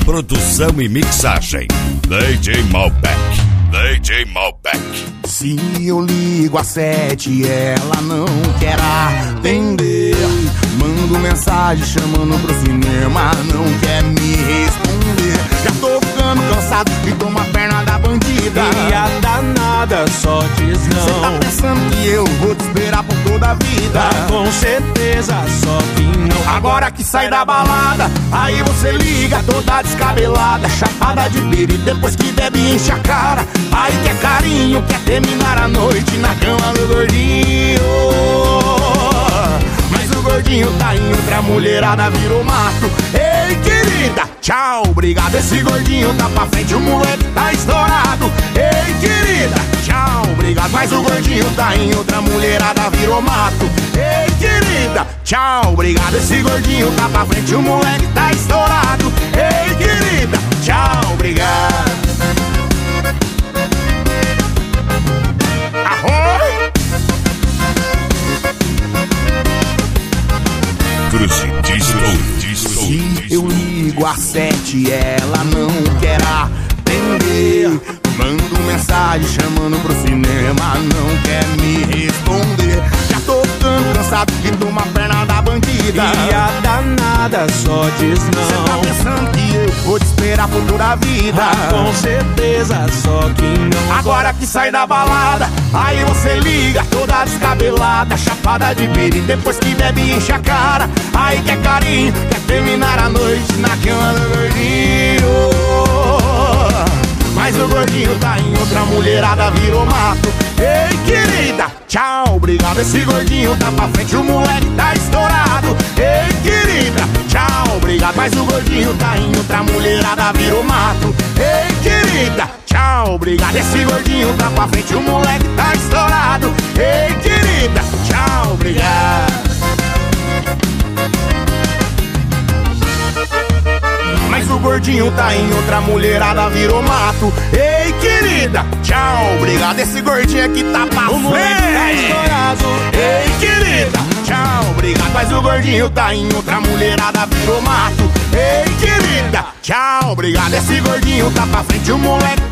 Produção e mixagem DJ Malbec. DJ Malbec. Se eu ligo às 7 ela não quer atender. Mando mensagem chamando pro cinema, não quer me responder. Já tô ficando cansado e tomo a perna da bandida. E a danada só diz não. Cê tá pensando que eu vou te esperar por toda a vida? Com certeza, só que não. Agora que sai da balada, aí você liga toda descabelada, chapada de pira e depois que bebe enche a cara. Aí quer carinho, quer terminar a noite na cama do gordinho. Mas o gordinho tá em outra, mulherada virou mato. Ei, querida, tchau, obrigado. Esse gordinho tá pra frente, o moleque tá estourado. Ei, querida, tchau, obrigado. Mas o gordinho tá em outra, mulherada virou mato. Ei, querida, tchau, obrigado. Esse gordinho tá pra frente, o moleque tá estourado. Ei, querida, tchau, obrigado. Se eu ligo às 7 ela não quer atender. Mando mensagem chamando pro cinema, não quer me responder. Já tô ficando cansado de tomar perna da bandida. E a danada só diz não. Cê tá pensando que eu vou te esperar por toda a vida? Com certeza, só que não. Agora que sai da balada, aí você liga toda descabelada, chapada de pira e depois que bebe enche a cara. Aí quer carinho, quer terminar a noite na cama do gordinho. Mas o gordinho tá em outra, mulherada virou mato. Ei, querida, tchau, obrigado. Esse gordinho tá pra frente, o moleque tá estourado. Ei, querida, tchau, obrigado. Mas o gordinho tá em outra, mulherada virou mato. Ei, querida, tchau, obrigado. Esse gordinho tá pra frente, o moleque tá estourado. Ei, querida, tchau, obrigado. Mas o gordinho tá em outra, mulherada virou mato. Ei, querida, tchau, obrigado. Esse gordinho aqui tá pra frente, o moleque tá estourado. Ei, querida, tchau, obrigado. Mas o gordinho tá em outra, mulherada virou mato. Ei, querida, tchau, obrigado. Esse gordinho tá pra frente, o moleque